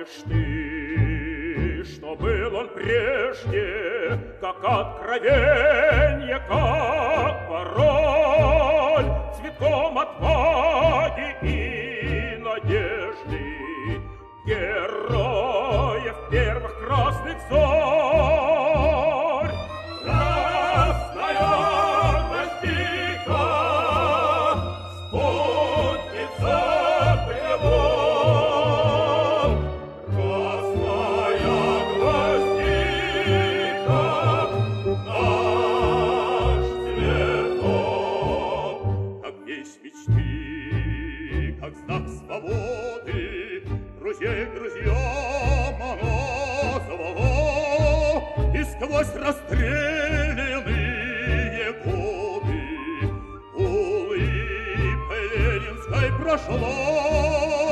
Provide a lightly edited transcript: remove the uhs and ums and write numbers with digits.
помнишь ты, что был он прежде, как откровенье, как пароль, цветком отваги и надежды, героев первых красных зорь. Красная гвоздика, спутница тревог. Красная гвоздика, наш цветок. Как весть мечты, как знак свободы, друзей друзьям она звала, и сквозь расстрелянные годы улыбкой ленинской прошла.